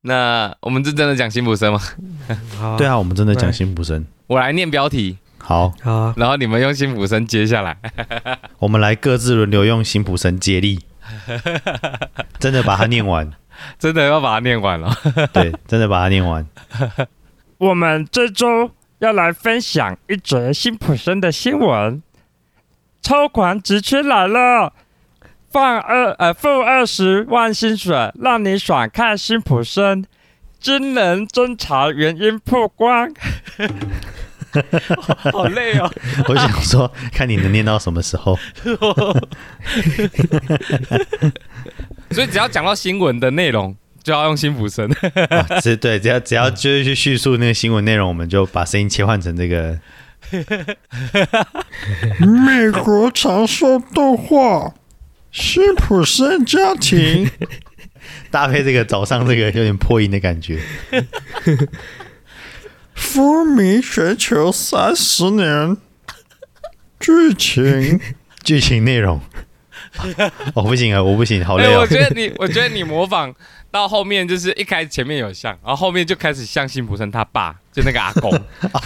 那我们是真的讲辛普森吗？ 好， 对啊，我们真的讲辛普森。 我来念标题， 好， 好啊， 然后你们用辛普森接下来。 我们来各自轮流用辛普森接力，真的把它念完。 真的要把它念完了。 对，真的把它念完。 我们这周要来分享一则辛普森的新闻，超狂职缺来了，付20万薪水，让你爽看辛普森，惊人侦查原因曝光。 好累哦。 我想说，看你能念到什么时候。 所以只要讲到新闻的内容，就要用辛普森。 对，只要就是去叙述那个新闻内容，我们就把声音切换成这个。 美国长寿动画辛普森家庭搭配这个早上这个有点破音的感觉。 风靡全球30年， 剧情内容。哦，不行啊，我不行，好累哦。 我觉得你模仿到后面就是一开始前面有像，然后后面就开始像辛普森他爸，就那个阿公。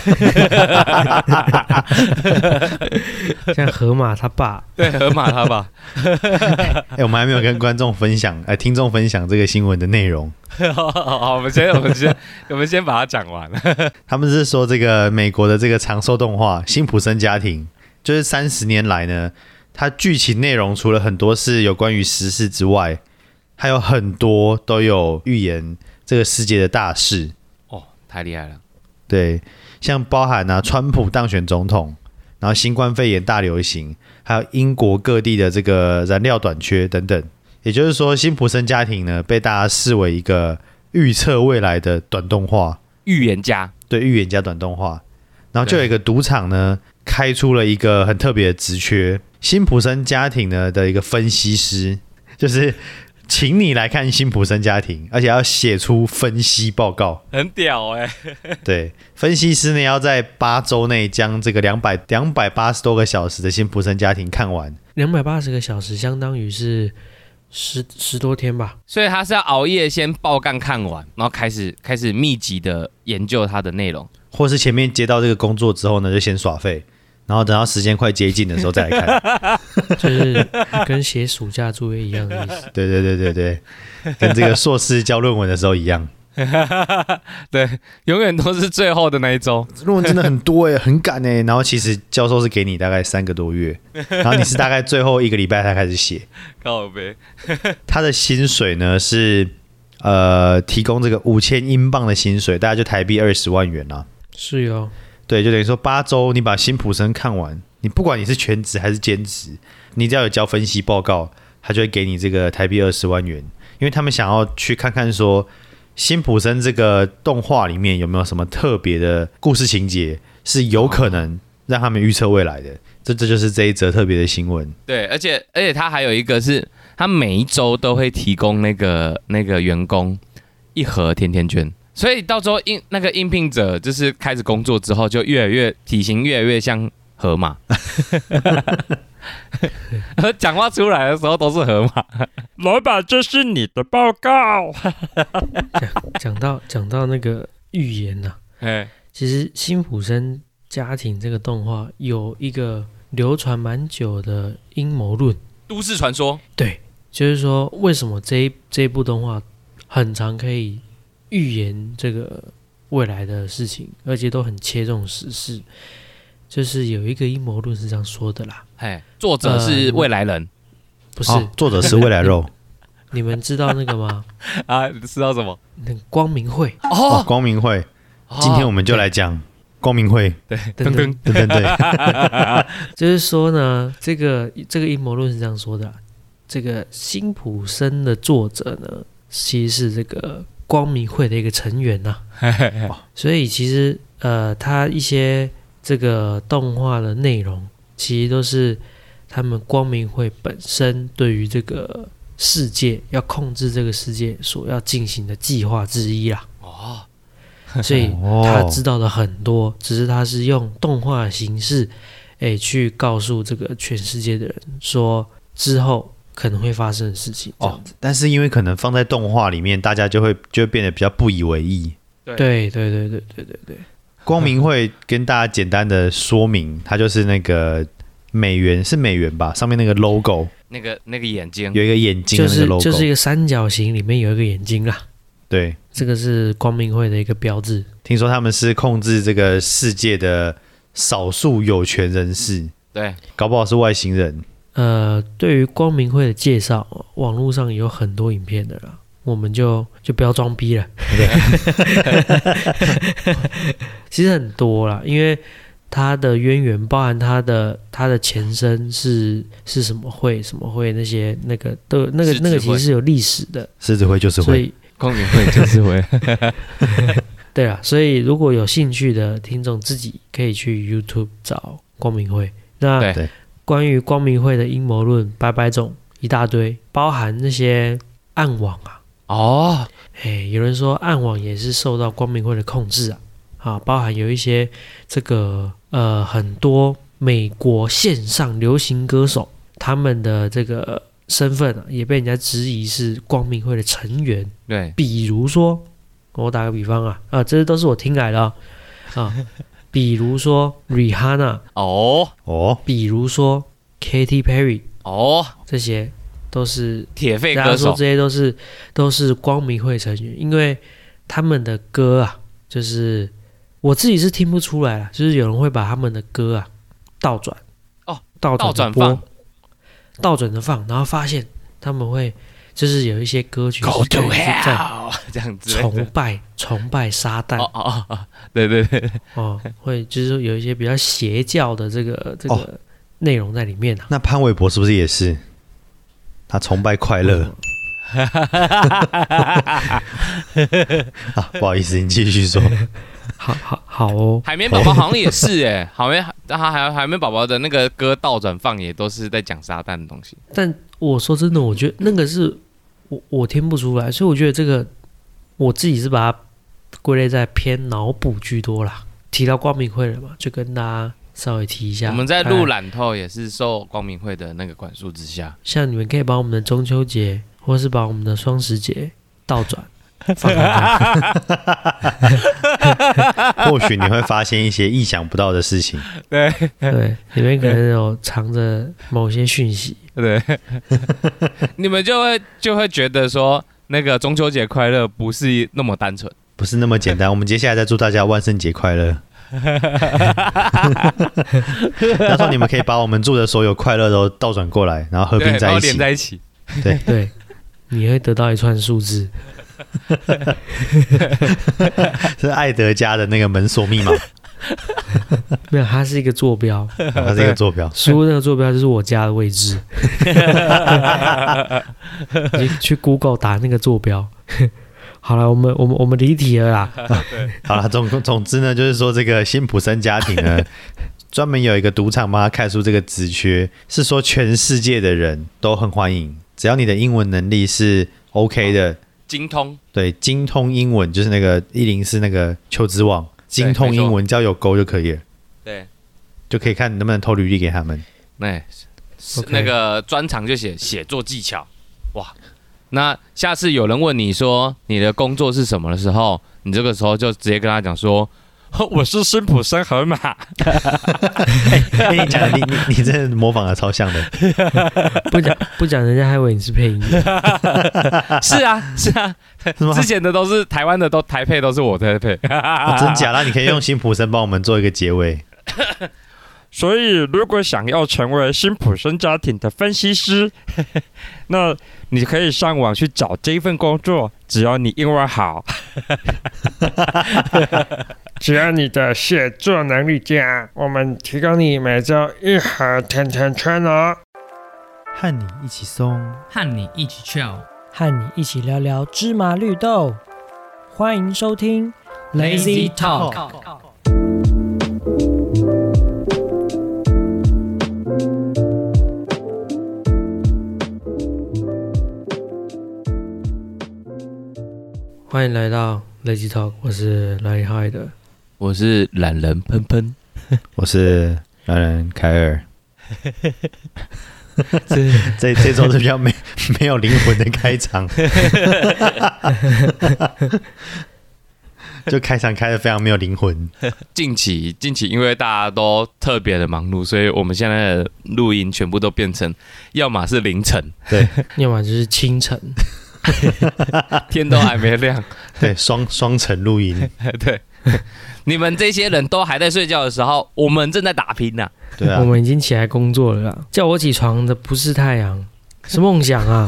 像河马他爸， 对，河马他爸。 我们还没有跟观众分享，听众分享这个新闻的内容。 好，我们先把它讲完。 他们是说这个美国的这个长寿动画《辛普森家庭》，就是30年来呢，它剧情内容除了很多是有关于时事之外，还有很多都有预言这个世界的大事。 哦，太厉害了。 对，像包含川普当选总统，然后新冠肺炎大流行，还有英国各地的这个燃料短缺等等。也就是说，辛普森家庭呢，被大家视为一个预测未来的短动画预言家。 对，预言家短动画。然后就有一个赌场呢，开出了一个很特别的职缺，辛普森家庭呢的一个分析师，就是请你来看辛普森家庭，而且要写出分析报告， 很屌对，分析师呢要在8周内将这个280多个小时的辛普森家庭看完。 280个小时相当于是十多天吧。 所以他是要熬夜先爆干看完，然后开始密集的研究它的内容， 或是前面接到这个工作之后呢，就先耍废，然后等到时间快接近的时候再来看。 就是跟写暑假作业一样的意思。 对，跟这个硕士交论文的时候一样。 对，永远都是最后的那一周。 论文真的很多很赶然后其实教授是给你大概3个多月，然后你是大概最后1个礼拜才开始写。 靠北。 他的薪水呢是提供这个5000英镑的薪水，大概就台币20万元啦。 是哟。 对，就等于说8周你把辛普森看完，你不管你是全职还是兼职，你只要有交分析报告，他就会给你这个台币20万元，因为他们想要去看看说辛普森这个动画里面有没有什么特别的故事情节是有可能让他们预测未来的。这就是这一则特别的新闻。 对，而且他还有一个是，他每一周都会提供那个员工1盒甜甜圈。所以到时候那个应聘者就是开始工作之后，就体型越来越像河马，讲话出来的时候都是河马。 老板，这是你的报告。 讲到那个预言其实辛普森家庭这个动画有一个流传蛮久的阴谋论， 都市传说。 对，就是说为什么这一部动画很常可以预言这个未来的事情，而且都很切中时事。就是有一个阴谋论是这样说的啦， 作者是未来人， 不是、 作者是未来肉。 你们知道那个吗？ 知道什么？ 那个光明会光明会。今天我们就来讲光明会。 对， 噔， 对。 就是说呢，这个阴谋论是这样说的啦，这个辛普森的作者呢，其实是这个光明会的一个成员所以其实他一些这个动画的内容，其实都是他们光明会本身对于这个世界要控制这个世界所要进行的计划之一啦。所以他知道的很多，只是他是用动画的形式去告诉这个全世界的人说，之后可能会发生的事情，这样子。 但是因为可能放在动画里面，大家就会变得比较不以为意。 对。 光明会跟大家简单的说明，它就是那个美元吧，上面那个 logo， 那个眼睛有一个眼睛的那个 logo， 就是一个三角形里面有一个眼睛啦。 对， 这个是光明会的一个标志。 听说他们是控制这个世界的少数有权人士， 对， 搞不好是外星人。 对于光明会的介绍，网络上有很多影片的啦，我们就不要装逼了。其实很多啦，因为它的渊源包含它的前身是什么会那些那个其实是有历史的。 狮子会就是会， 所以光明会就是会。 对啦，所以如果有兴趣的听众，自己可以去 YouTube 找光明会。那对关于光明会的阴谋论，百种一大堆，包含那些暗网啊。有人说暗网也是受到光明会的控制啊，包含有一些这个很多美国线上流行歌手，他们的这个身份也被人家质疑是光明会的成员。 对， 比如说我打个比方这些都是我听来的比如说 Rihanna 比如说 Katy Perry 这些都是铁肺大家歌手， 说这些都是光明会成员，因为他们的歌就是我自己是听不出来啦，就是有人会把他们的歌倒转倒转播，倒转的放，然后发现他们会就是有一些歌曲 Go to 在 hell 这样子崇拜撒旦对会就是有一些比较邪教的这个内容在里面那潘玮柏是不是也是？他崇拜快乐。不好意思，你继续说。 好哦。 海绵宝宝好像也是海绵宝宝的那个歌倒转放也都是在讲撒旦的东西。 但我说真的，我觉得那个是我听不出来，所以我觉得这个我自己是把它归类在偏脑补居多啦。提到光明会了嘛，就跟大家稍微提一下。 我们在录懒透也是受光明会的那个管束之下。 像你们可以把我们的中秋节，或是把我们的双十节倒转放或许你会发现一些意想不到的事情。 对，里面可能有藏着某些讯息。 对，你们就会觉得说，那个中秋节快乐不是那么单纯， 不是那么简单。我们接下来再祝大家万圣节快乐。那时候你们可以把我们祝的所有快乐都倒转过来，然后合并在一起， 连在一起。 对，你会得到一串数字。 是艾德家的那个门锁密码。 没有，它是一个坐标， 它是一个坐标。 输那个坐标就是我家的位置。你去 Google 打那个坐标。好了，我们离题了啦。 好了，总之呢，就是说这个辛普森家庭呢，专门有一个赌场帮他开出这个职缺，是说全世界的人都很欢迎，只要你的英文能力是 OK 的， 精通， 对，精通英文就是那个104那个求职网，精通英文，只要有勾就可以了， 对， 就可以看你能不能投履历给他们。 那个专长就写作技巧，哇！那下次有人问你说你的工作是什么的时候，你这个时候就直接跟他讲说，我是辛普森河马。 你讲你真的模仿的超像的。 不讲人家还以为你是配音。 是啊，之前的都是台湾的台配都是我在配。 真假啦？你可以用辛普森帮我们做一个结尾。 所以，如果想要成为辛普森家庭的分析师，那你可以上网去找这份工作，只要你英文好， 只要你的写作能力佳，我们提供你每周1盒甜甜圈哦。 和你一起松， 和你一起跳， 和你一起聊聊芝麻绿豆。欢迎收听 Lazy Talk。 欢迎来到 Lazy Talk， 我是Larry Hyde， 我是懒人喷喷， 我是懒人凯尔。 这周是比较没有灵魂的开场，就开场开的非常没有灵魂。 近期因为大家都特别的忙碌，所以我们现在的录音全部都变成，要么是凌晨， 对， 要么就是清晨， 天都还没亮， 对，双层录音， 对。你们这些人都还在睡觉的时候，我们正在打拼呐、 对啊我，们已经起来工作了啦。叫我起床的不是太阳，是梦想啊！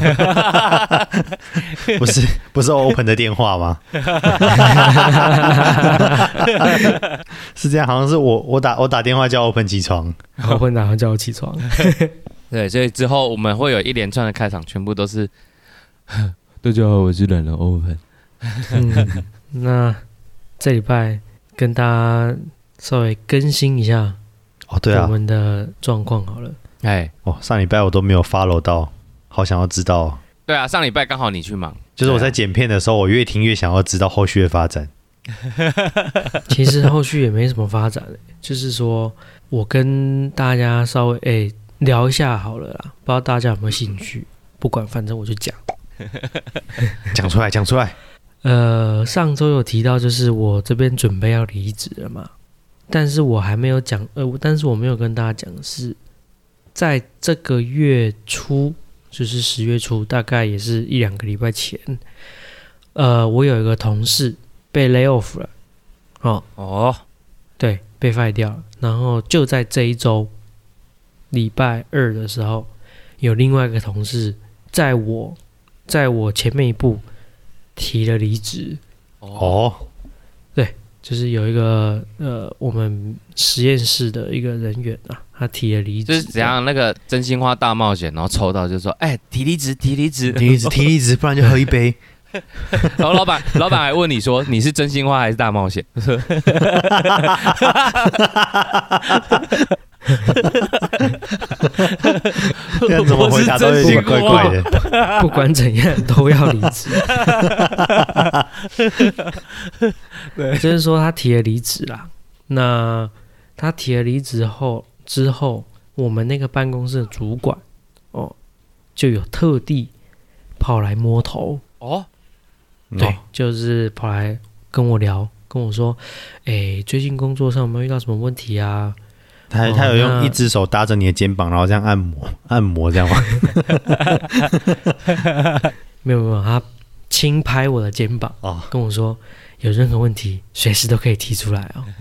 不是 Open 的电话吗？是这样，好像是我打电话叫 Open 起床， 我会打算叫我起床。 对，所以之后我们会有一连串的开场，全部都是大家好，我是懒人 Open。 那这礼拜跟大家稍微更新一下对啊我，们的状况好了。 哎， 上礼拜我都没有 follow 到，好想要知道。 对啊，上礼拜刚好你去忙， 就是我在剪片的时候，我越听越想要知道后续的发展。 其实后续也没什么发展、就是说我跟大家稍微聊一下好了啦，不知道大家有没有兴趣？不管，反正我就讲。 讲出来，讲出来。 上周有提到，就是我这边准备要离职了嘛，但是我还没有讲，但是我没有跟大家讲的是，在这个月初，就是10月初，大概也是1-2个礼拜前，我有一个同事被 lay off 了，对，被 fire 掉了，然后就在这一周，礼拜2的时候，有另外一个同事在我前面一步提了离职。对，就是有一个我们实验室的一个人员啊，他提了离职， 就是怎样那个真心话大冒险，然后抽到就说，提离职， 提离职，不然就喝一杯。 然后老板还问你说，你是真心话还是大冒险？ 这怎么回答都有点怪怪的。 不管怎样都要离职。对，就是说他提了离职啦。那他提了离职之后，我们那个办公室的主管就有特地跑来摸头。对，就是跑来跟我聊，跟我说，最近工作上有没有遇到什么问题啊？ 他有用一只手搭着你的肩膀，然后这样按摩这样吗？ 没有，他轻拍我的肩膀，跟我说有任何问题随时都可以提出来哦。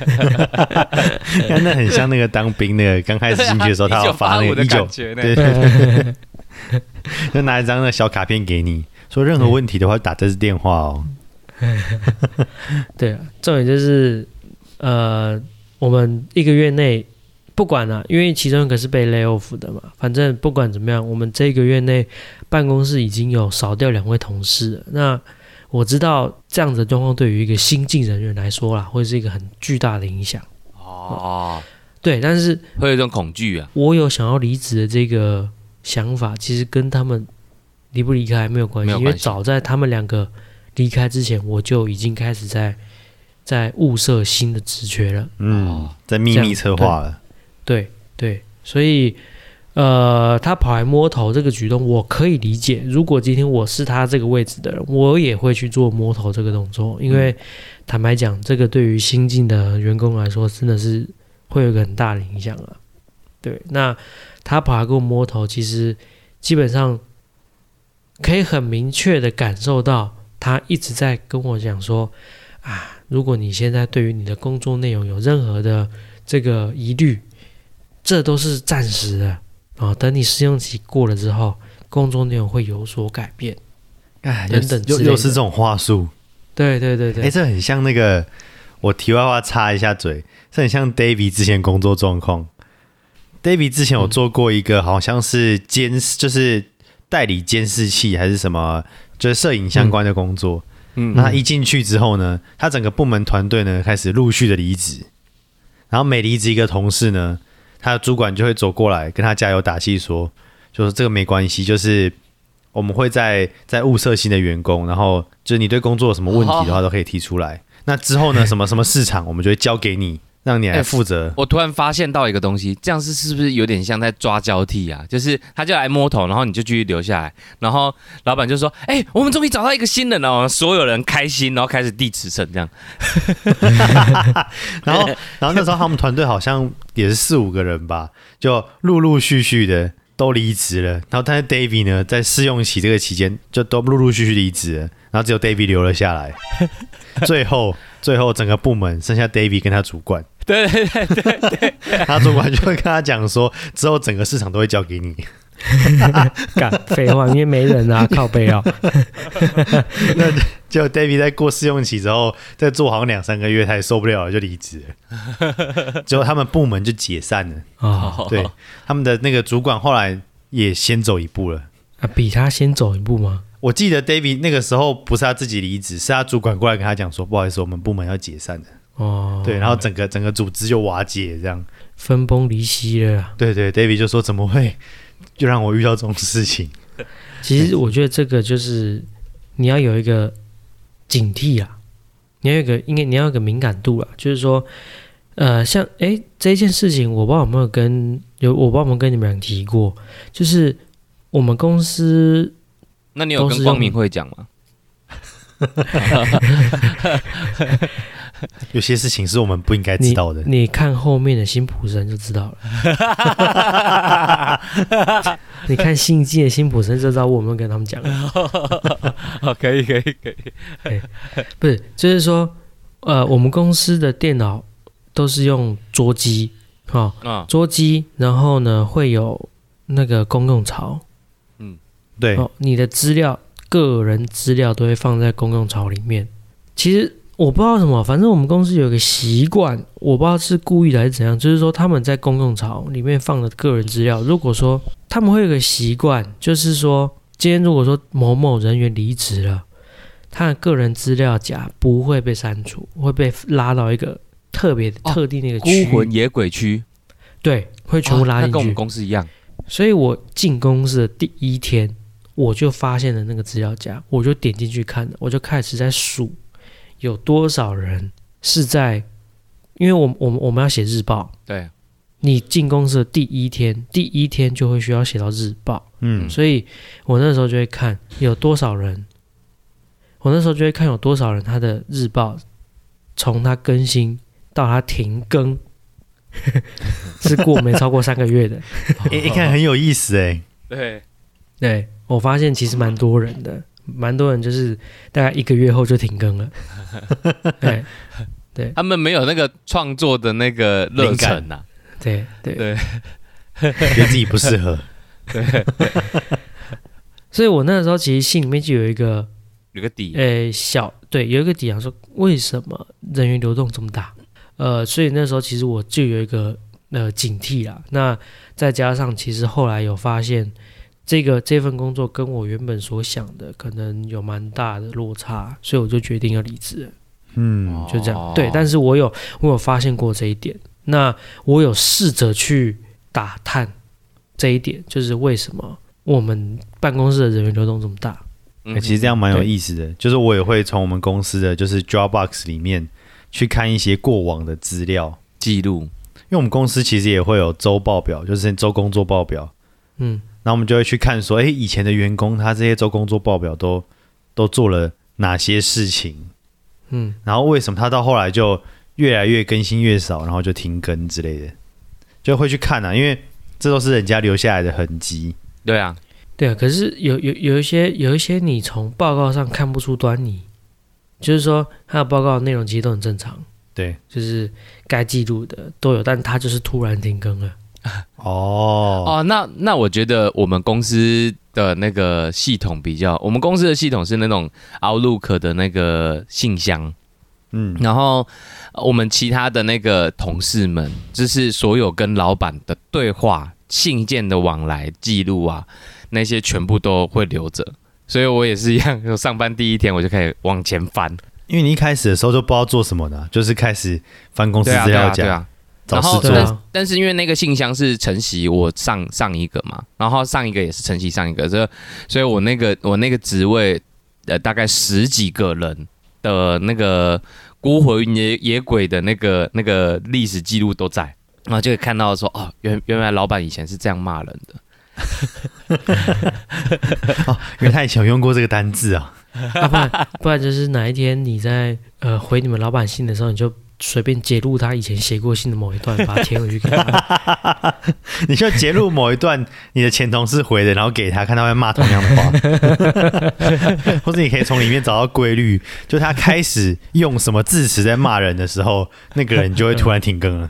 那很像那个当兵那个刚开始进去的时候，他有发那个19，对，就拿一张那小卡片给你，说任何问题的话打这支电话哦。 对啊，重点就是我们1个月内不管啦，因为其中一个是被 lay off 的嘛，反正不管怎么样，我们这1个月内办公室已经有少掉2位同事了。那我知道这样子的状况对于一个新进人员来说啦，会是一个很巨大的影响。对，但是会有一种恐惧啊。 我有想要离职的这个想法，其实跟他们离不离开没有关系，因为早在他们2个离开之前，我就已经开始在物色新的职缺了。 在秘密策划了。 对，所以他跑来摸头这个举动，我可以理解。如果今天我是他这个位置的人，我也会去做摸头这个动作，因为坦白讲，这个对于新进的员工来说，真的是会有一个很大的影响啊。对，那他跑来跟我摸头，其实基本上可以很明确的感受到，他一直在跟我讲说如果你现在对于你的工作内容有任何的这个疑虑，这都是暂时的等你试用期过了之后，工作内容会有所改变，等等之类的， 又是这种话术。 对， 这很像那个，我题外话插一下嘴，这很像 David 之前工作状况。David 之前有做过一个好像是就是代理监视器还是什么，就是摄影相关的工作。那他一进去之后呢，他整个部门团队呢开始陆续的离职，然后每离职一个同事呢，他的主管就会走过来跟他加油打气说这个没关系，就是我们会在物色新的员工，然后就是你对工作有什么问题的话都可以提出来。那之后呢，什么什么市场我们就会交给你， 让你来负责。 我突然发现到一个东西，这样是不是有点像在抓交替啊？就是他就来摸头，然后你就继续留下来，然后老板就说：“我们终于找到一个新人了！”所有人开心，然后开始递辞呈这样。 然后那时候他们团队好像也是4-5个人吧，就陆陆续续的都离职了。然后但是 David 呢，在试用期这个期间，就都陆陆续续离职了，然后只有 David 留了下来。最后整个部门剩下 David 跟他主管。 对， 他主管就会跟他讲说，之后整个市场都会交给你。 干废话，因为没人啊，靠背啊。 那结果 David 在过试用期之后，再做好像2-3个月，他也受不了了，就离职了。最后他们部门就解散了。 哦， 对，他们的那个主管后来也先走一步了。 比他先走一步吗？ 我记得 David 那个时候不是他自己离职，是他主管过来跟他讲说，不好意思，我们部门要解散了。 哦， 对，然后整个组织就瓦解，这样分崩离析了。 对 ，David 就说怎么会就让我遇到这种事情？ 其实我觉得这个就是你要有一个警惕啊，你要有一个敏感度啦，就是说，像这一件事情，我不知道有没有跟你们俩提过，就是我们公司。 那你有跟光明会讲吗？ 有些事情是我们不应该知道的。 你看后面的辛普森就知道了。你看新一季的辛普森就知道我有没有跟他们讲了。 可以。 不是，就是说，我们公司的电脑都是用桌机，桌机，然后呢会有那个公用槽。 对， 你的资料、个人资料都会放在公用槽里面。其实我不知道什么，反正我们公司有一个习惯，我不知道是故意的还是怎样，就是说他们在公用槽里面放的个人资料，如果说他们会有一个习惯，就是说今天如果说某某人员离职了，他的个人资料夹不会被删除，会被拉到一个特定的一个区域， 孤魂野鬼区， 对，会全部拉进去， 那跟我们公司一样。 所以我进公司的第一天，我就发现了那个资料夹，我就点进去看了，我就开始在数有多少人是在，因为我们要写日报， 对， 你进公司的第一天就会需要写到日报，所以我那时候就会看有多少人，他的日报从他更新到他停更是过没超过3个月的。 一看很有意思哎。 对，我发现其实蛮多人的，蛮多人就是大概1个月后就停更了。对， 他们没有那个创作的那个热忱呐。 对， 觉得自己不适合。 对， 所以我那个时候其实心里面就有一个底， 有一个底，说为什么人员流动这么大？所以那时候其实我就有一个警惕啦。那再加上其实后来有发现，这份工作跟我原本所想的可能有蛮大的落差，所以我就决定要离职了。就这样。对，但是我有发现过这一点。那我有试着去打探这一点，就是为什么我们办公室的人员流动这么大。 其实这样蛮有意思的，就是我也会从我们公司的就是 Dropbox 里面去看一些过往的资料记录， 因为我们公司其实也会有周报表，就是周工作报表。然后我们就会去看说，以前的员工他这些周工作报表都做了哪些事情，然后为什么他到后来就越来越更新越少，然后就停更之类的，就会去看因为这都是人家留下来的痕迹。 对啊， 可是有一些你从报告上看不出端倪，就是说他的报告内容其实都很正常， 对， 就是该记录的都有，但他就是突然停更了。 那我觉得我们公司的那个系统我们公司的系统是那种 Outlook 的那个信箱，然后我们其他的那个同事们，就是所有跟老板的对话、信件的往来记录啊，那些全部都会留着。所以我也是一样，上班第一天我就开始往前翻， 因为你一开始的时候就不知道做什么的，就是开始翻公司资料夹。 然后对啊， 但是因为那个信箱是承袭我上一个嘛，然后上一个也是承袭上一个，所以我那个职位大概10几个人的那个孤魂野鬼的那个历史记录都在，然后就可以看到说，哦，原来老板以前是这样骂人的。 哦，原来他以前有用过这个单字啊。 不然就是哪一天你在回你们老板信的时候，你就随便截录他以前写过信的某一段，把它贴回去给他。 你就截录某一段你的前同事回的，然后给他看，他会骂同样的话。或者你可以从里面找到规律，就他开始用什么字词在骂人的时候，那个人就会突然停更了。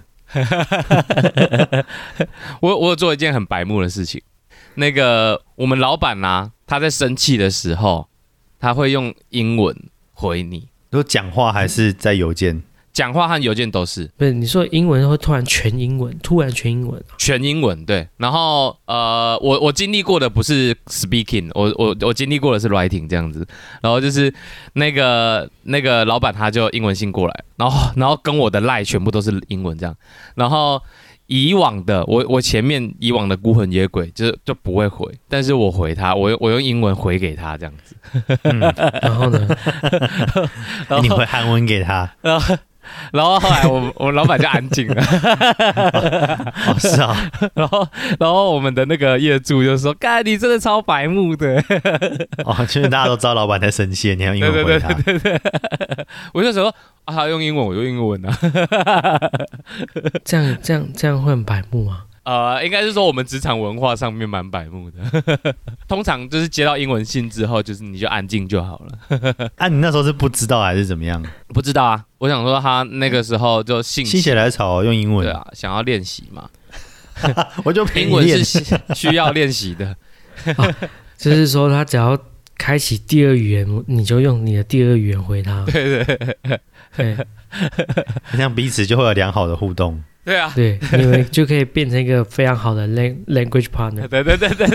我有做一件很白目的事情，那个我们老板啊，他在生气的时候，他会用英文回你。 说讲话还是在邮件？ 讲话和邮件都是。 不是你说英文会突然全英文， 全英文对。然后我经历过的不是 speaking， 我经历过的是 writing 这样子。然后就是那个老板他就英文信过来，然后跟我的 line 全部都是英文这样。然后以往的我前面以往的孤魂野鬼就不会回，但是我回他，我用英文回给他这样子。 然后呢？ 你回韩文给他。 然后后来我老板就安静了。 哦，是啊。 然后我们的那个业主就说：“干，你真的超白目的。” 哦，就是大家都知道老板在生气，你要英文回他。 对。我就说啊，他用英文，我用英文啊。 这样会很白目吗？ 应该是说我们职场文化上面蛮白目的。通常就是接到英文信之后，就是你就安静就好了。 啊，你那时候是不知道还是怎么样？ 不知道啊，我想说他那个时候就心血来潮用英文。 对啊，想要练习嘛。 我就英文是需要练习的。 就是说他只要开启第二语言，你就用你的第二语言回他。 对，这样彼此就会有良好的互动。 对啊， 对，你们就可以变成一个非常好的 language partner。 对。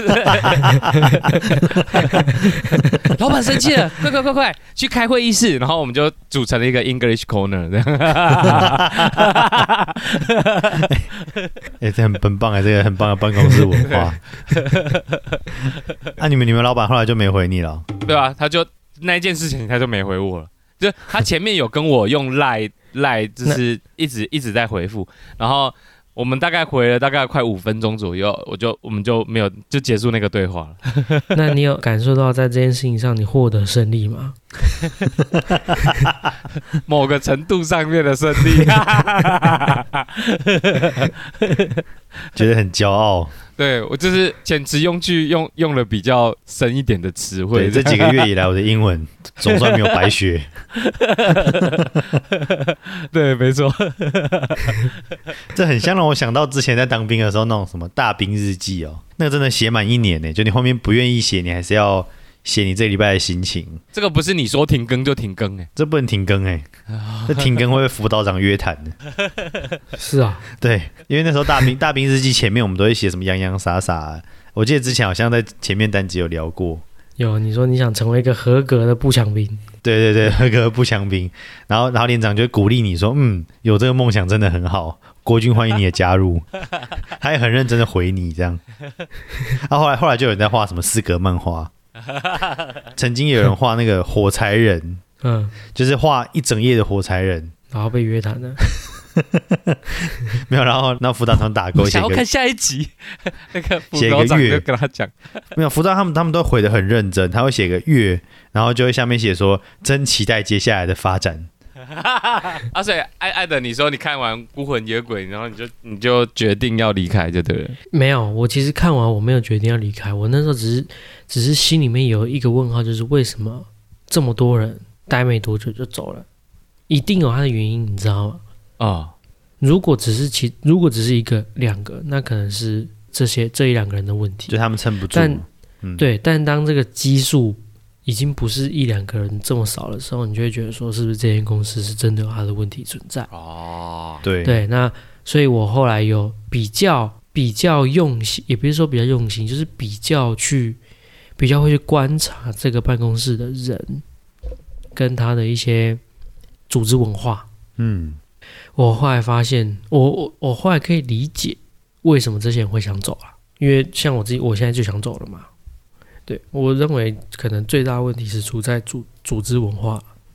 老板生气了，快去开会议室，然后我们就组成了一个 English Corner 这样。 这很棒哎，这个很棒的办公室文化。你们老板后来就没回你了？ 对啊，他就那一件事情他就没回我了。就他前面有跟我用赖就是一直在回复，然后我们大概回了大概快5分钟左右，我们就没有就结束那个对话了。 那你有感受到在这件事情上你获得胜利吗？ 某个程度上面的胜利。 觉得很骄傲。 对，我就是遣词用句用了比较深一点的词汇。 对，这几个月以来我的英文总算没有白学。 对，没错。 这很像让我想到之前在当兵的时候那种什么大兵日记哦，那个真的写满1年呢，就你后面不愿意写，你还是要写你这个礼拜的心情。这个不是你说停更就停更这不能停更这停更会被辅导长约谈的。 是啊， 对，因为那时候大兵日记前面我们都会写什么洋洋洒洒。我记得之前好像在前面单集有聊过。 有，你说你想成为一个合格的步枪兵。 对，合格的步枪兵。然后连长就鼓励你说，有这个梦想真的很好，国军欢迎你的加入。他也很认真的回你这样。后来就有人在画什么4格漫画。曾经有人画那个火柴人，就是画一整页的火柴人， 然后被约谈了。 没有，然后那辅导长打勾， 想要看下一集，那个辅导长就跟他讲， 没有辅导他们都回得很认真，他会写个月，然后就会下面写说真期待接下来的发展。 所以爱的你说你看完《孤魂野鬼》，然后你就决定要离开，就对了。 没有，我其实看完我没有决定要离开，我那时候只是心里面有一个问号，就是为什么这么多人待没多久就走了，一定有他的原因，你知道吗？如果只是1个2个，那可能是这1-2个人的问题， 就他们撑不住。 但当这个基数已经不是1-2个人这么少的时候，你就会觉得说，是不是这间公司是真的有它的问题存在？ 对， 那所以我后来有比较用心，也不是说比较用心，就是比较会去观察这个办公室的人跟他的一些组织文化。我后来发现，我后来可以理解为什么这些人会想走啊，因为像我现在就想走了嘛。对，我认为可能最大的问题是出在组织文化。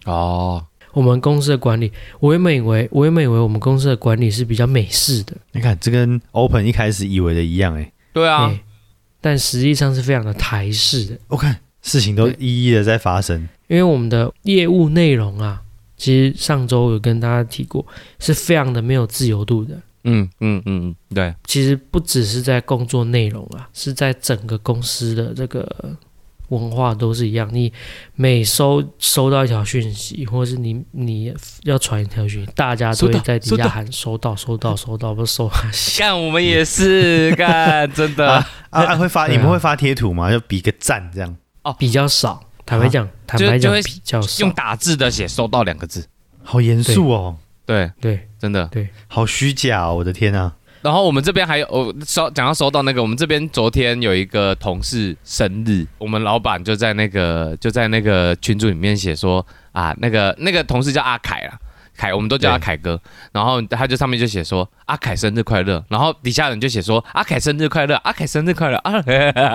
哦， 我们公司的管理，我原本以为我们公司的管理是比较美式的， 你看这跟 Open 一开始以为的一样对啊， 但实际上是非常的台式的。 我看事情都一一的在发生。 因为我们的业务内容啊，其实上周有跟大家提过，是非常的没有自由度的。 对， 其实不只是在工作内容啊，是在整个公司的这个文化都是一样。你每收到一条讯息，或者是你要传一条讯息，大家都会在底下喊收到，不是收到。 干我们也是干，真的会发你们会发贴图吗？就比个赞这样。 比较少，坦白讲就会比较少， 用打字的写收到2个字， 好严肃哦。 对，真的对， 好虚假哦，我的天啊！ 然后我们这边还有讲到收到那个，我们这边昨天有一个同事生日，我们老板就在那个群组里面写说啊，那个同事叫阿凯啦，我们都叫他凯哥，然后他就上面就写说阿凯生日快乐，然后底下人就写说阿凯生日快乐，阿凯生日快乐啊，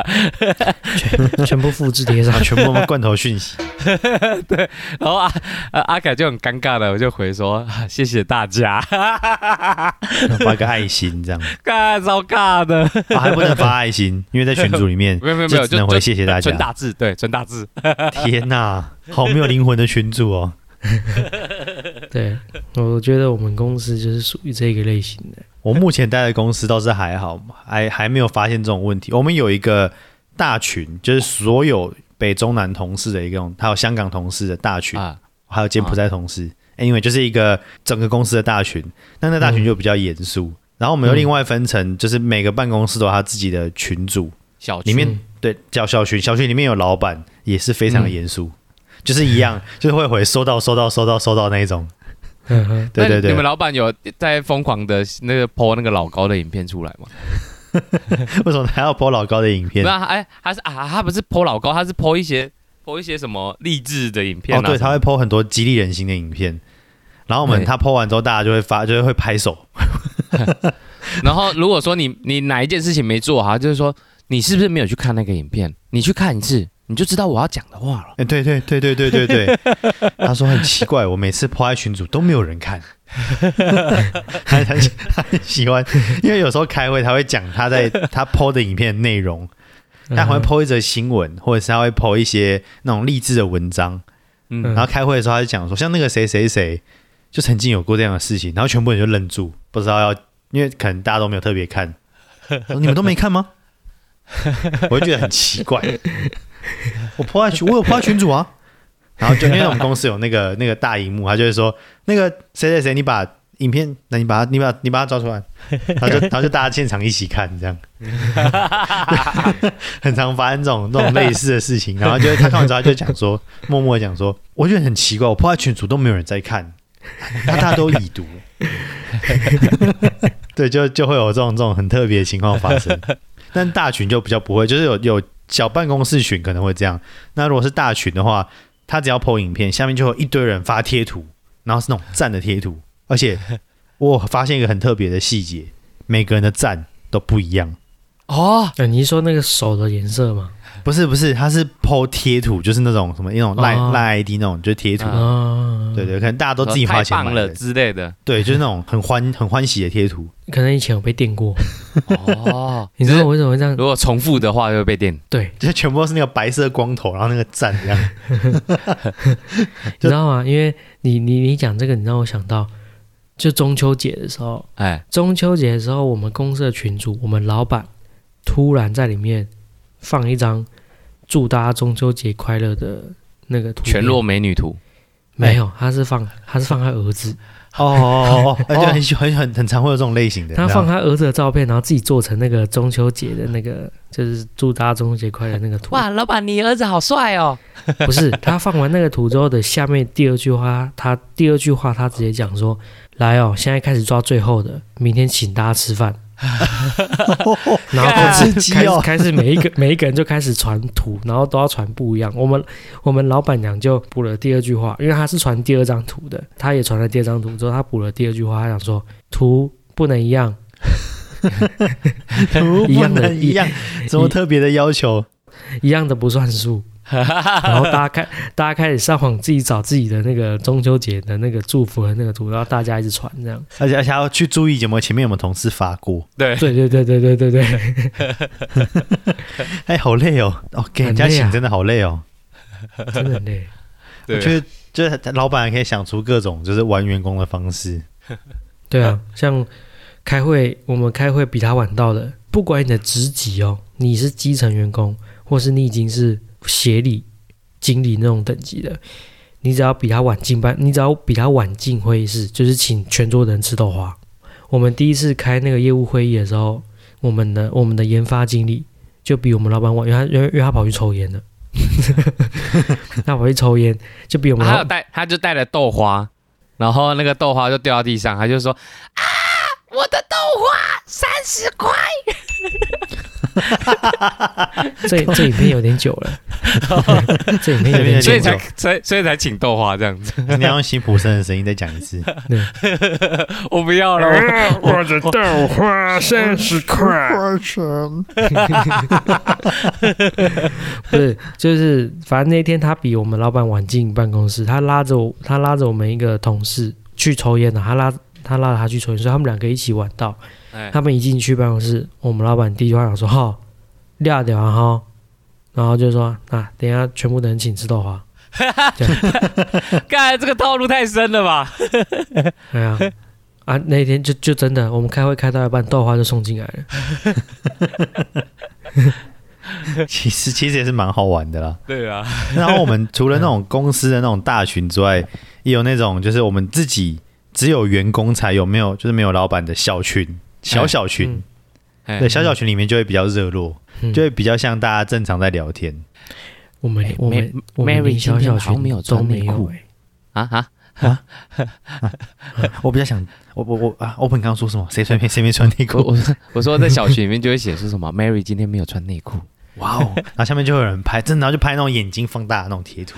全部复制贴上， 全部罐头讯息。 对，然后阿凯就很尴尬的，我就回说谢谢大家， 发个爱心这样， 干超尬的， 还不能发爱心，因为在群组里面没有， 就只能回谢谢大家， 纯打字，对，纯打字。 天哪，好没有灵魂的群组哦。 对，我觉得我们公司就是属于这个类型的。 我目前待的公司倒是还好，还没有发现这种问题。我们有一个大群，就是所有北中南同事的一个，还有香港同事的大群，还有柬埔寨同事。因为就是一个整个公司的大群，那大群就比较严肃。然后我们又另外分成，就是每个办公室都有他自己的群组， 小里面对叫小群里面有老板，也是非常的严肃。就是一样，就是会回收到那一种。对， 你们老板有在疯狂的那个 po 那个老高的影片出来吗？ 为什么还要 po 老高的影片？ 不是，他不是 po 老高，他是 po 一些什么励志的影片。 对，他会 po 很多激励人心的影片。然后他 po 完之后，大家就会拍手。 然后如果说你哪一件事情没做好，就是说你是不是没有去看那个影片？你去看一次。你就知道我要讲的话了。 对。他说很奇怪，我每次 po 在群组都没有人看。他很喜欢，因为有时候开会他会讲他 po 的影片的内容，他会 po 一则新闻，或者是他会 po 一些那种励志的文章。然后开会的时候他就讲说，像那个谁就曾经有过这样的事情，然后全部人就愣住，不知道因为可能大家都没有特别看。你们都没看吗？我就觉得很奇怪。我有 po 在群组啊，然后就因为我们公司有那个大荧幕，他就会说那个谁，你把影片，那你把它抓出来，然后就大家现场一起看，这样，很常发生这种类似的事情。然后他看完之后他就讲说，默默的讲说，我觉得很奇怪，我 po 在群组都没有人在看，大家都已读。对，就会有这种很特别的情况发生。但大群就比较不会，就是有小办公室群可能会这样。那如果是大群的话，他只要 po 影片，下面就有一堆人发贴图，然后是那种赞的贴图。而且我发现一个很特别的细节，每个人的赞都不一样。 你是说那个手的颜色吗？ 不是，他是 po 贴图，就是那种什么那种赖 ID 那种，就是贴图。对，可能大家都自己花钱买太棒了之类的。 对，就是那种很欢喜的贴图。 可能以前有被电过。你知道我为什么会这样？ 如果重复的话，就会被电。 对， 就全部都是那个白色光头，然后那个赞这样。 你知道吗？因为你讲这个，你让我想到，就中秋节的时候，中秋节的时候，我们公司的群组，我们老板突然在里面放一张祝大家中秋节快乐的那个图片， 全裸美女图。 没有，他是放他儿子。 很常会有这种类型的。 他放他儿子的照片，然后自己做成那个中秋节的那个，就是祝大家中秋节快乐那个图。 哇，老板，你儿子好帅哦！ 不是，他放完那个图之后的下面第二句话他直接讲说：“来哦，现在开始抓最后的，明天请大家吃饭。”然后开始每一个人就开始传图，然后都要传不一样。我们老板娘就补了第二句话，因为他是传第二张图的，他也传了第二张图之后，他补了第二句话，他讲说图不能一样， 图不能一样，什么特别的要求？ 一样的不算数。 然后大家开始上网自己找自己的那个中秋节的那个祝福的那个图，然后大家一直传这样。 而且还要去注意前面有没有同事发过。 对对， 哎，好累哦！给人家请真的好累哦， 真的很累。 我觉得就是老板可以想出各种就是玩员工的方式。 对啊，像我们开会比他晚到的，不管你的职级哦，你是基层员工，或是你已经是协理、经理那种等级的，你只要比他晚进会议室，就是请全桌人吃豆花。我们第一次开那个业务会议的时候，我们的研发经理就比我们老板晚，因为他跑去抽烟了。他跑去抽烟，就比我们他就带了豆花，然后那个豆花就掉到地上，他就说啊，我的豆花30块。 这影片有点久了，这影片有点久， 所以才请豆花这样子。 你要用辛普森的声音再讲一次。 我不要了， 我的豆花30块。 不是，就是反正那天他比我们老板晚进办公室，他拉着我们一个同事去抽烟的，他拉着他去抽烟，所以他们两个一起晚到。他们一进去办公室，我们老板第一句话讲说：“哈，撂掉啊哈。”然后就说：“啊，等一下全部的人请吃豆花。” 干，这个套路太深了吧？ 对啊，那一天就真的，我们开会开到一半，豆花就送进来了。 其实也是蛮好玩的啦。 对啊。 然后我们除了那种公司的那种大群之外，也有那种就是我们自己只有员工才有，没有老板的小群。小群，对，小群里面就会比较热络，就会比较像大家正常在聊天。 我们 Mary 小群没有穿内裤我比较想Open 刚刚说什么？谁没穿内裤？ 我说在小群里面就会写说什么 Mary 今天没有穿内裤。 哇哦！然后下面就有人拍，真的，然后就拍那种眼睛放大的那种贴图。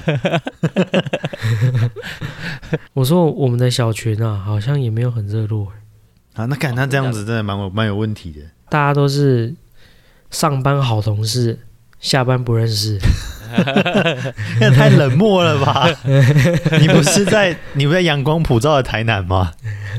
我说我们的小群啊，好像也没有很热络。 那这样子真的蛮有问题的。 大家都是上班好同事，下班不认识， 那太冷漠了吧？你不是在阳光普照的台南吗？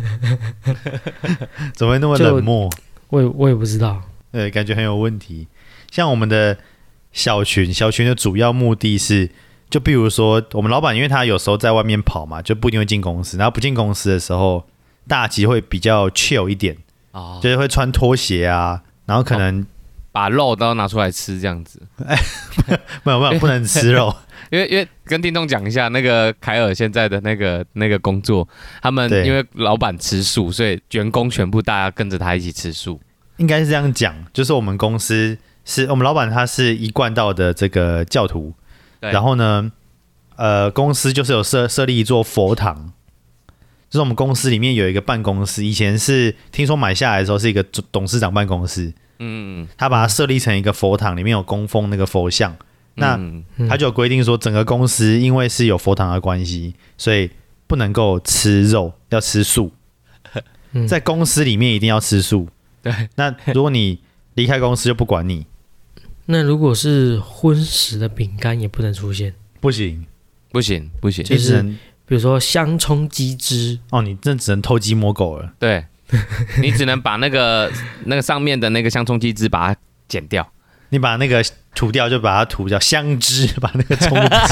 怎么会那么冷漠？ 我也不知道。 对，感觉很有问题。像我们的小群的主要目的是，就比如说我们老板，因为他有时候在外面跑嘛，就不一定会进公司。然后不进公司的时候，大家其实会比较 chill 一点，就是会穿拖鞋啊，然后可能把肉都拿出来吃这样子。 没有，不能吃肉。 因为跟听众讲一下，那个凯尔现在的那个工作，他们因为老板吃素，所以员工全部大家跟着他一起吃素。 应该是这样讲，就是我们公司是我们老板他是一贯道的这个教徒，然后呢，公司就是有设立一座佛堂。就是我们公司里面有一个办公室，以前是听说买下来的时候是一个董事长办公室，他把它设立成一个佛堂，里面有供奉那个佛像，那他就有规定说，整个公司因为是有佛堂的关系，所以不能够吃肉，要吃素，在公司里面一定要吃素。 对， 那如果你离开公司就不管你。 那如果是荤食的饼干也不能出现， 不行， 就是比如说香葱鸡汁哦，你这只能偷鸡摸狗了。 对，你只能把那个上面的那个香葱鸡汁把它剪掉， 你把那个涂掉就把它涂掉香汁，把那个葱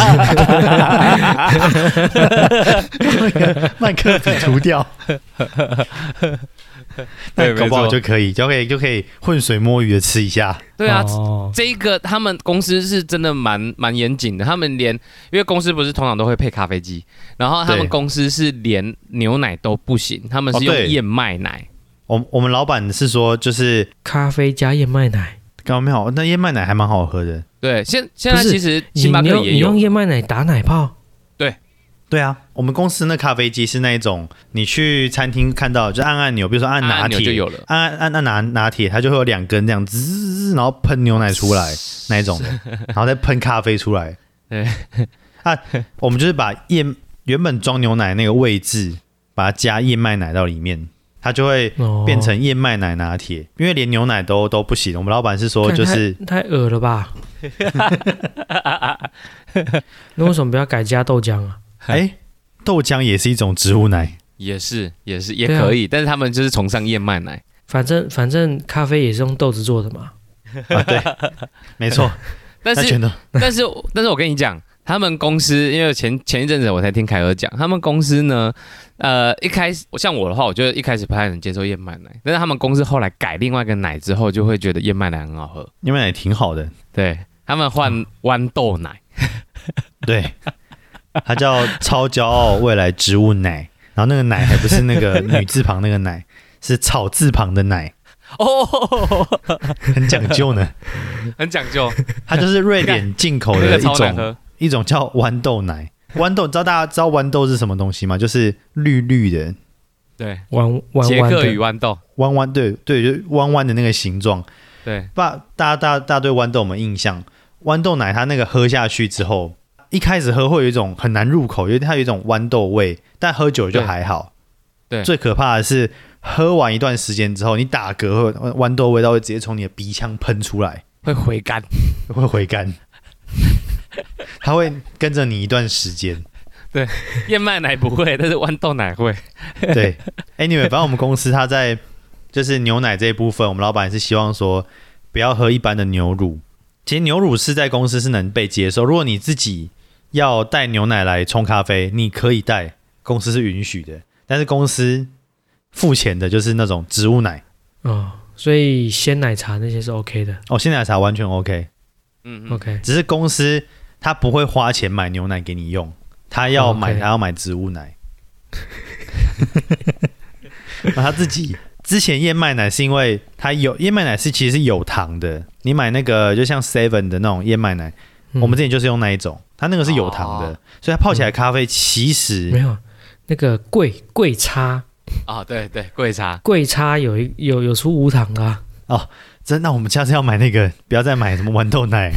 汁那个麦克笔涂掉。那搞不好就可以浑水摸鱼的吃一下。 对啊，这个他们公司是真的蛮严谨的。他们因为公司不是通常都会配咖啡机，然后他们公司是连牛奶都不行，他们是用燕麦奶。 我们老板是说就是咖啡加燕麦奶， 刚刚没有，那燕麦奶还蛮好喝的。 对，现在其实星巴克也有。 你用燕麦奶打奶泡？ 对啊，我们公司那咖啡机是那一种，你去餐厅看到就按按钮，比如说按拿铁就有了， 按拿铁，它就会有2根这样滋，然后喷牛奶出来那一种的，然后再喷咖啡出来。 对我们就是把原本装牛奶那个位置，把它加燕麦奶到里面， 它就会变成燕麦奶拿铁，因为连牛奶都不行。我们老板是说就是太恶了吧？那为什么不要改加豆浆啊？ 豆浆也是一种植物奶， 也可以，但是他们就是崇尚燕麦奶。 反正咖啡也是用豆子做的嘛。 啊，对，没错。 但是我跟你讲，他们公司因为前一阵子我才听凯尔讲，他们公司呢，一开始像我的话，我觉得一开始不太能接受燕麦奶，但是他们公司后来改另外一个奶之后，就会觉得燕麦奶很好喝。 燕麦奶挺好的， 对他们换豌豆奶， 对，它叫超骄傲未来植物奶，然后那个奶还不是那个女字旁那个奶，是草字旁的奶。很讲究呢， 很讲究。 它就是瑞典进口的一种叫豌豆奶。豌豆，大家知道豌豆是什么东西吗？就是绿绿的， 对， 捷克语豌豆， 弯弯，对，就弯弯的那个形状。 对， 大家对豌豆有没有印象？豌豆奶它那个喝下去之后，一开始喝会有一种很难入口，因为它有一种豌豆味，但喝久就还好。 对， 最可怕的是喝完一段时间之后，你打嗝，豌豆味道会直接从你的鼻腔喷出来， 会回甘， 它会跟着你一段时间。 对，燕麦奶不会，但是豌豆奶会。 对 ，anyway， 反正我们公司它在就是牛奶这一部分，我们老板是希望说不要喝一般的牛乳。其实牛乳是在公司是能被接受，如果你自己要带牛奶来冲咖啡，你可以带，公司是允许的。但是公司付钱的就是那种植物奶。 所以鲜奶茶那些是 OK 的。 鲜奶茶完全 OK。 OK， 只是公司他不会花钱买牛奶给你用，他要买植物奶。他自己之前燕麦奶是因为它有燕麦奶其实是有糖的，你买那个就像 Seven 的那种燕麦奶，我们之前就是用那一种，它那个是有糖的，所以它泡起来咖啡其实没有那个桂茶对， 桂茶有出无糖的啊。 那我们下次要买那个，不要再买什么豌豆奶。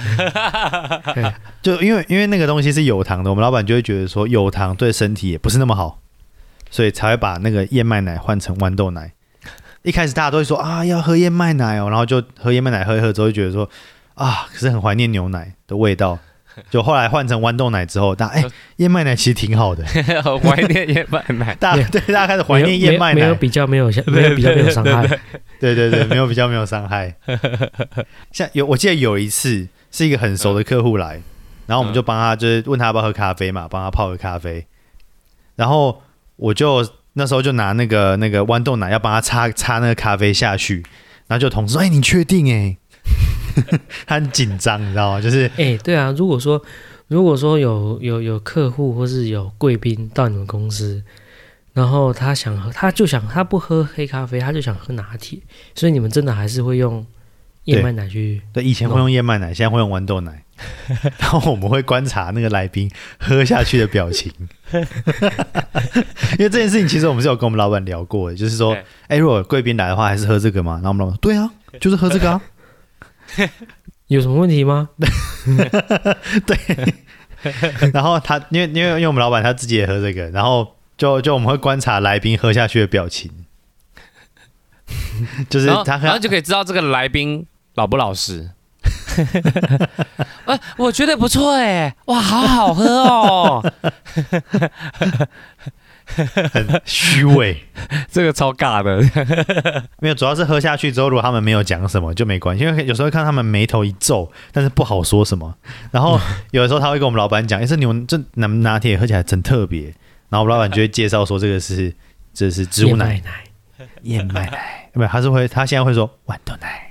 就因为那个东西是有糖的，我们老板就会觉得说有糖对身体也不是那么好，所以才会把那个燕麦奶换成豌豆奶。一开始大家都会说要喝燕麦奶然后就喝燕麦奶，喝一喝之后就觉得说可是很怀念牛奶的味道。就后来换成豌豆奶之后，大家燕麦奶其实挺好的， 很怀念燕麦奶。 大家开始怀念燕麦奶， 没有比较没有伤害。 对，没有比较没有伤害。像我记得有一次是一个很熟的客户来，然后我们就帮他就是问他要不要喝咖啡嘛，帮他泡个咖啡，然后我就那时候就拿那个豌豆奶要帮他擦那个咖啡下去，然后就同事说你确定他很紧张，你知道吗？就是对啊，如果说有客户或是有贵宾到你们公司，然后他不喝黑咖啡，他就想喝拿铁，所以你们真的还是会用燕麦奶去？ 对，以前会用燕麦奶，现在会用豌豆奶。然后我们会观察那个来宾喝下去的表情，因为这件事情其实我们是有跟我们老板聊过的，就是说，如果贵宾来的话，还是喝这个吗？然后我们老板对啊，就是喝这个啊。 有什么问题吗？ 对，然后他因为我们老板他自己也喝这个，然后就我们会观察来宾喝下去的表情，就是他然后就可以知道这个来宾老不老实。我觉得不错哇，好好喝哦。 很虚伪， 这个超尬的。 没有，主要是喝下去之后，如果他们没有讲什么就没关系，因为有时候看他们眉头一皱，但是不好说什么。然后有的时候他会跟我们老板讲，这拿铁喝起来真特别。然后我们老板就会介绍说这是植物奶，燕麦奶，没有，他现在会说豌豆奶。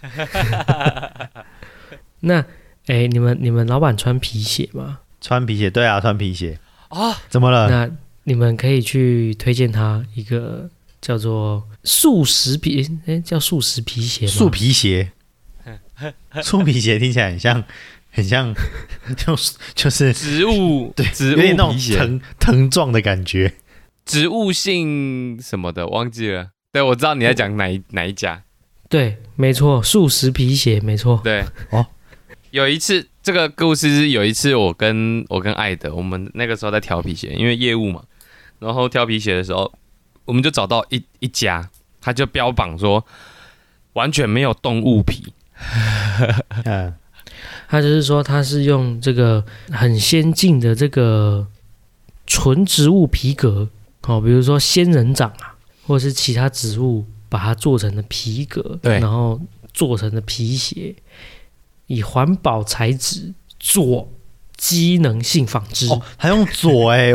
那你们老板穿皮鞋吗？ 穿皮鞋，对啊，穿皮鞋怎么了？ 那你们可以去推荐他一个叫做素食皮，叫素食皮鞋吗？ 素皮鞋，素皮鞋听起来很像，就是植物， 对， 植物有点那皮鞋， 种藤状的感觉， 植物性什么的忘记了。对，我知道你在讲哪一家。 对，没错，素食皮鞋，没错。 对，有一次这个故事是有一次我跟艾德，我们那个时候在挑皮鞋，因为业务嘛。然后挑皮鞋的时候， 我们就找到一家，他就标榜说完全没有动物皮。 嗯， 他就是说他是用这个很先进的这个纯植物皮革，比如说仙人掌啊，或者是其他植物，把它做成的皮革， 对， 然后做成的皮鞋，以环保材质做机能性纺织。 还用左感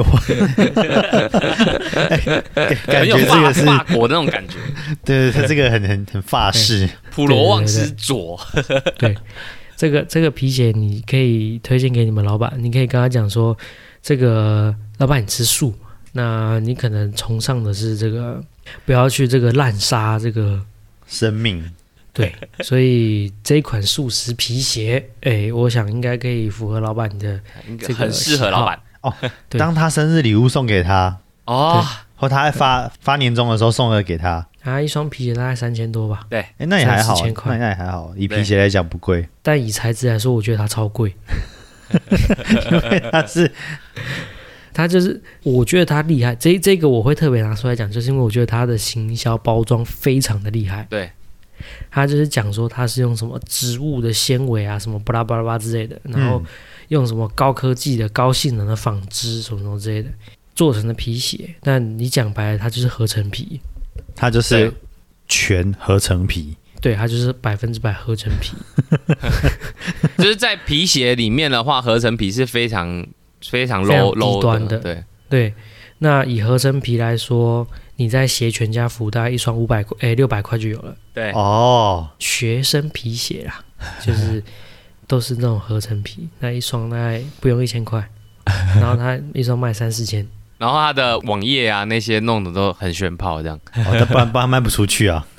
很有觉这个是法国那种感觉。 对，他这个很法式。 普罗旺斯左。 对，这个皮鞋你可以推荐给你们老板，你可以跟他讲说，这个老板你吃素，那你可能崇尚的是这个不要去这个滥杀这个生命。 对，所以这一款素食皮鞋，我想应该可以符合老板的这个很适合老板对， 当他生日礼物送给他哦， 或他在发年终的时候送了给他， 一双皮鞋大概3000多吧。 对， 那也还好 3000，块那也还好，以皮鞋来讲不贵， 但以材质来说，我觉得它超贵。 因为它就是我觉得它厉害，这个我会特别拿出来讲，就是因为我觉得它的行销包装非常的厉害。 对， 他就是讲说他是用什么植物的纤维啊，什么巴拉巴拉巴之类的，然后用什么高科技的高性能的纺织什么什么之类的做成的皮鞋。但你讲白了，它就是合成皮， 它就是全合成皮。 对，它就是100%合成皮。 就是在皮鞋里面的话，合成皮是非常非常 low 低端的。对，那以合成皮来说，你在鞋全家福大概一双600块就有了。 对， 学生皮鞋啦，就是都是那种合成皮，那一双大概不用1000块，然后它一双卖3-4千。 然后它的网页啊那些弄的都很炫炮这样。 但不然卖不出去啊。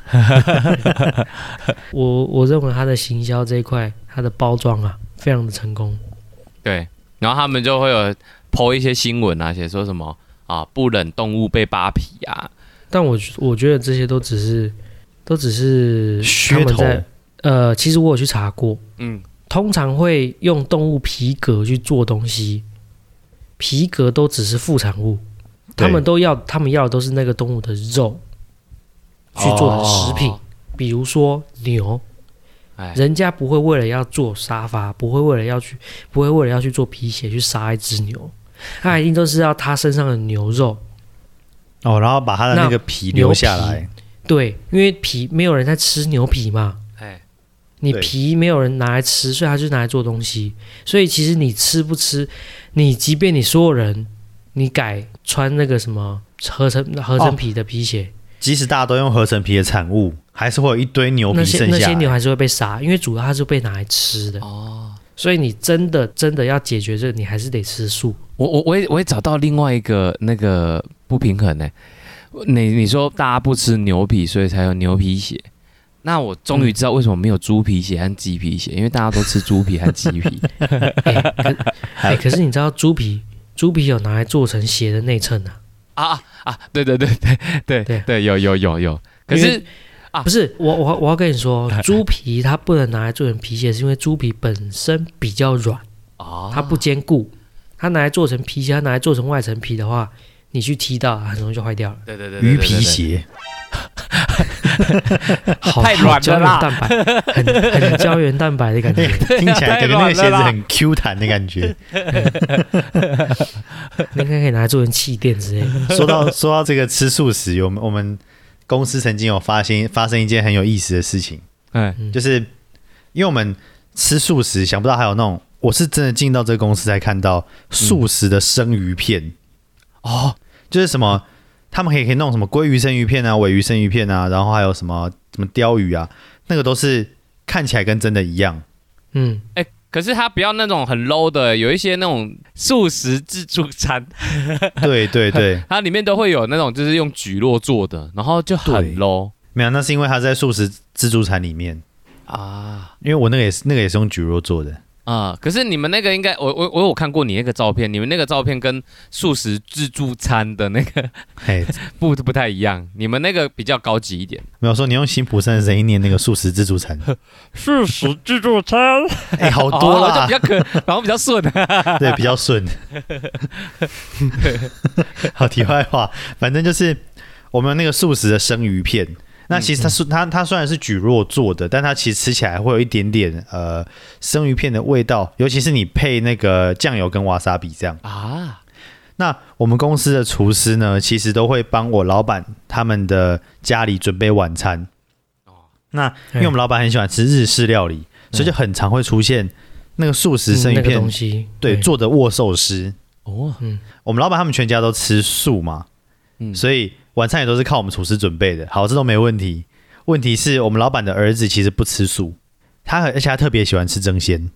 我认为它的行销这一块，它的包装啊，非常的成功。 对，然后他们就会有 po 一些新闻啊，写说什么不忍动物被扒皮啊。 但我觉得这些都只是噱头。 其实我有去查过，通常会用动物皮革去做东西，皮革都只是副产物，他们要的都是那个动物的肉去做成食品，比如说牛。人家不会为了要做沙发，不会为了要去做皮鞋去杀一只牛，他一定都是要他身上的牛肉然后把他的那个皮留下来。 对，因为皮没有人在吃牛皮嘛，你皮没有人拿来吃，所以他就拿来做东西。所以其实你吃不吃，你即便你所有人你改穿那个什么合成皮的皮鞋， 即使大家都用合成皮的产物，还是会有一堆牛皮剩下来。 那些牛还是会被杀，因为主要它是被拿来吃的。所以你真的要解决这个，你还是得吃素。 我也找到另外一个那个不平衡呢。你说大家不吃牛皮，所以才有牛皮鞋。那我终于知道为什么没有猪皮鞋和鸡皮鞋，因为大家都吃猪皮和鸡皮。 可是你知道猪皮有拿来做成鞋的内衬啊？ 对，有。可是不是我要跟你说，猪皮它不能拿来做成皮鞋，是因为猪皮本身比较软，它不坚固。它拿来做成皮鞋，它拿来做成外层皮的话，你去踢到很容易就坏掉了。 对， 鱼皮鞋。 太软了啦，胶原蛋白很胶原蛋白的感觉， 听起来感觉那个鞋子很 Q 弹的感觉。 那应该可以拿来做成气垫之类的。 说到这个吃素食，我们公司曾经有发生一件很有意思的事情，就是因为我们吃素食，想不到还有那种，我是真的进到这个公司才看到素食的生鱼片。就是什么。他们可以弄什么鲑鱼生鱼片啊、鲔鱼生鱼片啊，然后还有什么鲷鱼啊，那个都是看起来跟真的一样。 可是它不要那种很 low 的，有一些那种素食自助餐。 对， 它里面都会有那种就是用蒟蒻做的，然后就很 low。 没有，那是因为它在素食自助餐里面因为我那个也是用蒟蒻做的。 可是你们那个应该，我有看过你那个照片，你们那个照片跟素食自助餐的那个不太一样，你们那个比较高级一点。 没有说你用辛普森的声音念那个素食自助餐， 素食自助餐， 好多啦， 就然后比较顺， 对，比较顺。好，题外话，反正就是我们有那个素食的生鱼片。那其实它虽然是蒟蒻做的，但它其实吃起来会有一点点生鱼片的味道，尤其是你配那个酱油跟瓦萨比这样啊。那我们公司的厨师呢，其实都会帮我老板他们的家里准备晚餐。那因为我们老板很喜欢吃日式料理，所以就很常会出现那个素食生鱼片、 那个东西， 对，做的握寿司。我们老板他们全家都吃素嘛，所以晚餐也都是靠我们厨师准备的。好，这都没问题。问题是我们老板的儿子其实不吃素，而且他特别喜欢吃蒸鲜。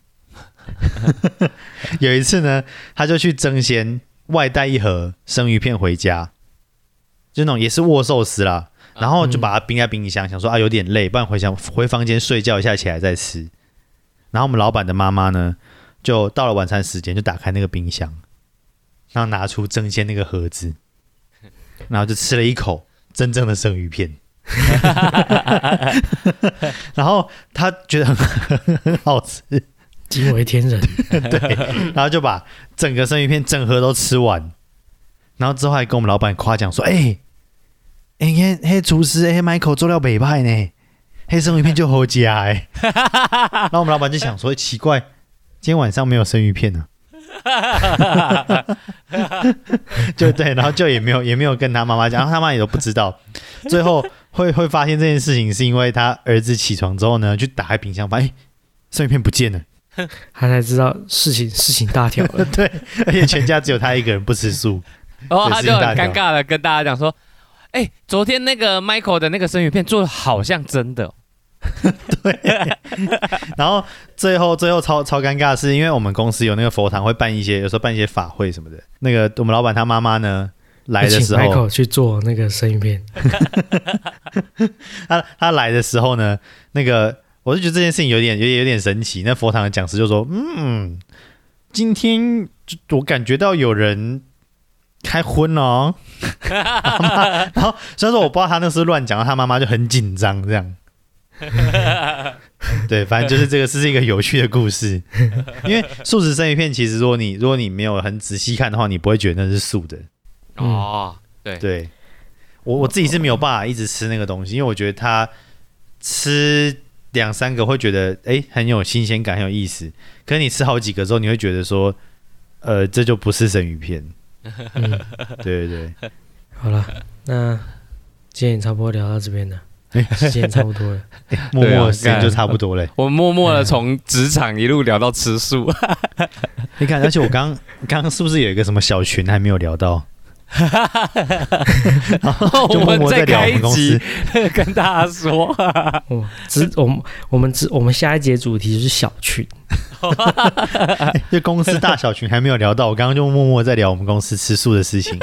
有一次呢，他就去蒸鲜，外带一盒生鱼片回家，就那种也是握寿司啦，然后就把它冰在冰箱，想说有点累，不然回房间睡觉一下，起来再吃。然后我们老板的妈妈呢，就到了晚餐时间，就打开那个冰箱，然后拿出蒸鲜那个盒子，然后就吃了一口真正的生鱼片。然后他觉得很好吃， 惊为天人。 对，然后就把整个生鱼片整盒都吃完，然后之后还跟我们老板夸奖说：“厨师Michael 做料北派呢，生鱼片就好吃哎。”然后我们老板就想说：“奇怪，今天晚上没有生鱼片呢。”就对，然后就也没有跟他妈妈讲，然后他妈也都不知道。最后会发现这件事情，是因为他儿子起床之后呢，去打开冰箱，发现生鱼片不见了， 他才知道事情大条了。 对，而且全家只有他一个人不吃素， 然后他就很尴尬的跟大家讲说：“昨天那个 Michael 的那个生鱼片做的好像真的。” 对，然后最后超尴尬的是，因为我们公司有那个佛堂会有时候办一些法会什么的。那个我们老板他妈妈呢来的时候， 请 Michael 去做那个生鱼片。 他来的时候呢，那个我就觉得这件事情有点神奇。那佛堂的讲师就说：“今天我感觉到有人开荤哦。”然后虽然说我不知道他那时候乱讲，他妈妈就很紧张这样。对，反正就是这是一个有趣的故事。因为素食生鱼片，其实如果你没有很仔细看的话，你不会觉得那是素的。对，我自己是没有办法一直吃那个东西，因为我觉得它吃2-3个会觉得很有新鲜感，很有意思。可是你吃好几个之后，你会觉得说，这就不是生鱼片。对。 好了，那今天也差不多聊到这边了。时间差不多了， 默默的时间就差不多了。 我默默的从职场一路聊到吃素。 你看，而且我刚刚是不是有一个什么小群还没有聊到？就默默在聊我们公司， 跟大家说， 我们下一节主题就是小群。 就公司大小群还没有聊到，我刚刚就默默在聊我们公司吃素的事情。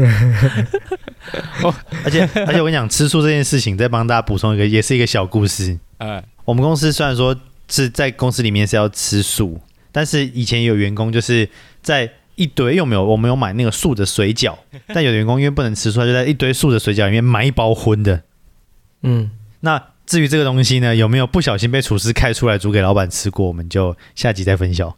而且我跟你讲，吃素这件事情，再帮大家补充一个，也是一个小故事。我们公司虽然说是在公司里面是要吃素，但是以前有员工就是在一堆，因为我们有买那个素的水饺，但有的员工因为不能吃素，他就在一堆素的水饺里面买一包荤的。那至于这个东西呢，有没有不小心被厨师开出来煮给老板吃过，我们就下集再分享。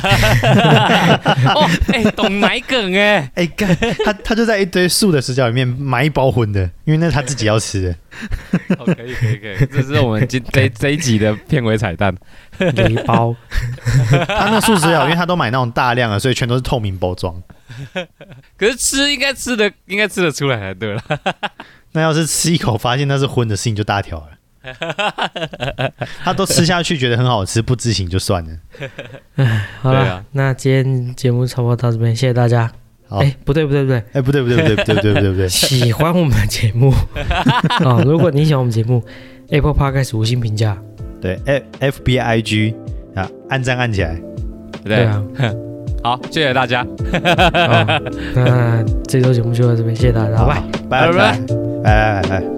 懂奶梗他就在一堆素的水饺里面买一包荤的，因为那是他自己要吃的。 可以，这是我们这一集的片尾彩蛋。 一包， 他那素水饺，因为他都买那种大量的，所以全都是透明包装。 可是应该吃得出来才对了。 那要是吃一口发现那是荤的，事情就大条了。他都吃下去觉得很好吃，不知情就算了。 好了，那今天节目差不多到这边，谢谢大家。不对，不对，喜欢我们的节目如果你喜欢我们节目 ，Apple Podcast 5星评价， 对 ，FBIG 按赞按起来， 对啊。 好，谢谢大家。 那这周节目就到这边，谢谢大家， 拜拜。